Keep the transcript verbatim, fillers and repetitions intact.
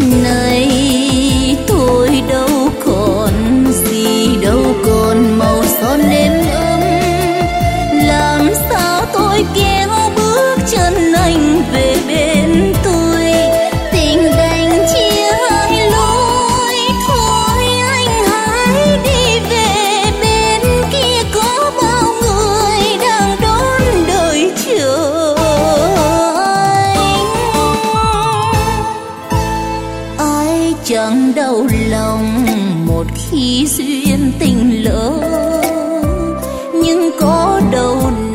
này tôi đâu còn gì, đâu còn màu son nến ấm. Làm sao tôi kéo bước chân anh về bên tôi, tình đành chia hai lối. Thôi anh hãy đi về bên kia, có bao người đang đón đợi chờ anh. Ai chẳng đau lòng một khi duyên tình lỡ, nhưng có đâu